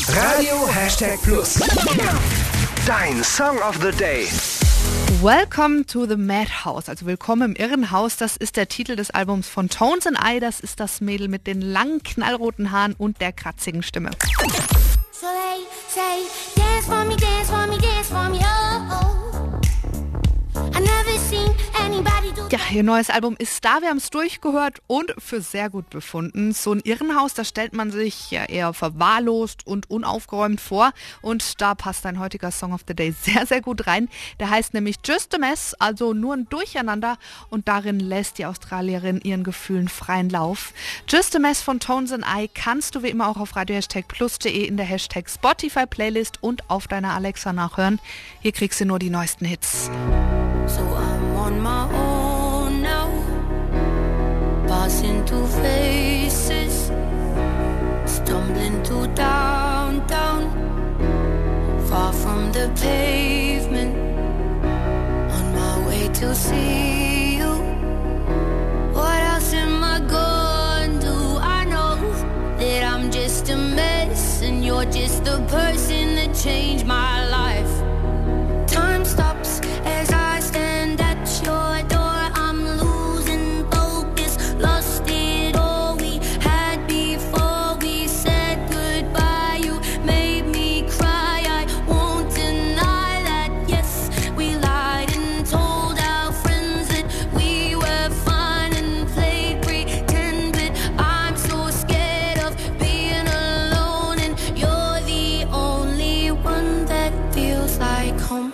Radio #Plus. Dein Song of the Day. Welcome to the Madhouse, also willkommen im Irrenhaus. Das ist der Titel des Albums von Tones and I. Das ist das Mädel mit den langen, knallroten Haaren und der kratzigen Stimme. So they say, dance for me, dance for me, dance for me, oh, oh. I never seen anybody do. Ja, ihr neues Album ist da, wir haben es durchgehört und für sehr gut befunden. So ein Irrenhaus, da stellt man sich ja eher verwahrlost und unaufgeräumt vor. Und da passt dein heutiger Song of the Day sehr, sehr gut rein. Der heißt nämlich Just a Mess, also nur ein Durcheinander. Und darin lässt die Australierin ihren Gefühlen freien Lauf. Just a Mess von Tones and I kannst du wie immer auch auf radio+.de in der #Spotify Playlist und auf deiner Alexa nachhören. Hier kriegst du nur die neuesten Hits. So I'm on my own now, passing through faces, stumbling to downtown, far from the pavement, on my way to see you. What else am I gonna do? I know that I'm just a mess, and you're just the person that changed my life. Time stops as I stand at your door. I'm losing focus, lost it all we had before we said goodbye. You made me cry, I won't deny that. Yes, we lied and told our friends that we were fine and played pretend, but I'm so scared of being alone, and you're the only one that feels like home.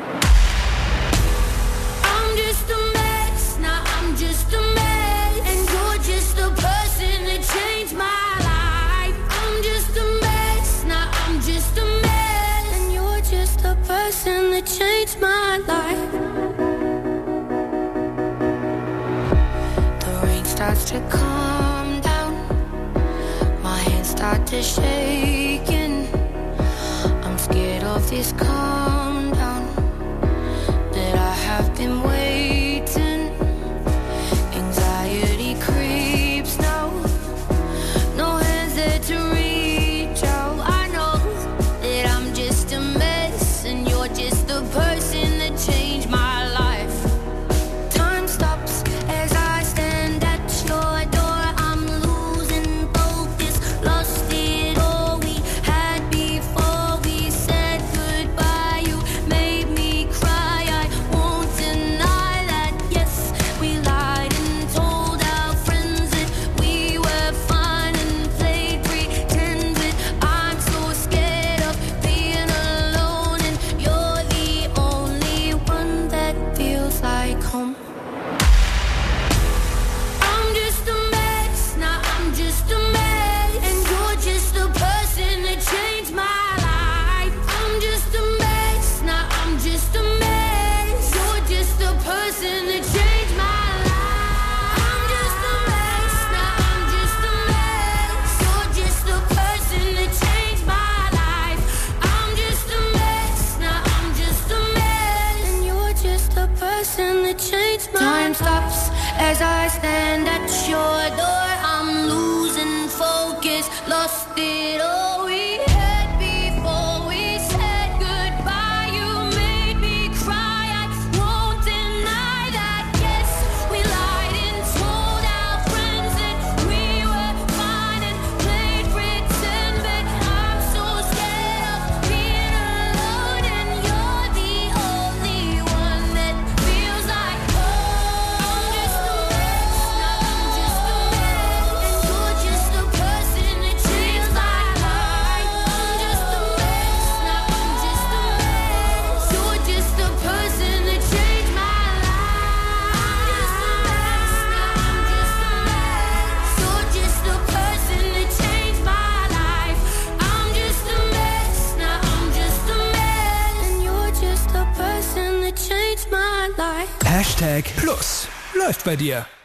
That changed my life. The rain starts to calm down, my hands start to shaking. I'm scared of this calm down, that I have been waiting. Anxiety creeps now, no hands there to reach out. I know that I'm just a mess, and you're just the person that changed my life. Time stops as I stand at your door. I'm losing focus, lost it all we had before we said goodbye. You made me cry, I won't deny that. Yes, we lied and told our friends that we were fine and played pretend, but I'm so scared of being alone, and you're the only one that feels like home. I'm just a mess, now I'm just a mess, and you're just the person that changed my life. I'm just a mess, now I'm just a mess, you're just the person that changed my life. I'm just a mess, now I'm just a mess, you're just the person that changed my life. I'm just a mess, now I'm just a mess, and you're just the person that changed my life. Time stops as I stand at your door. I'm losing focus, lost it all we had before we said goodbye. You made me cry, I won't deny that. Yes, we lied and told our friends that we were fine and played pretend, but I'm so scared of being alone, and you're the only one that feels like home. I'm just a mess, now I'm just a mess, and you're just the person that changed my life. I'm just a mess, now I'm just a mess, you're just the person that changed my life. I'm just a mess, now I'm just a mess, you're just the person that changed my life. I'm just a mess, now I'm just a mess, and you're just the person that changed my life. #Plus läuft bei dir.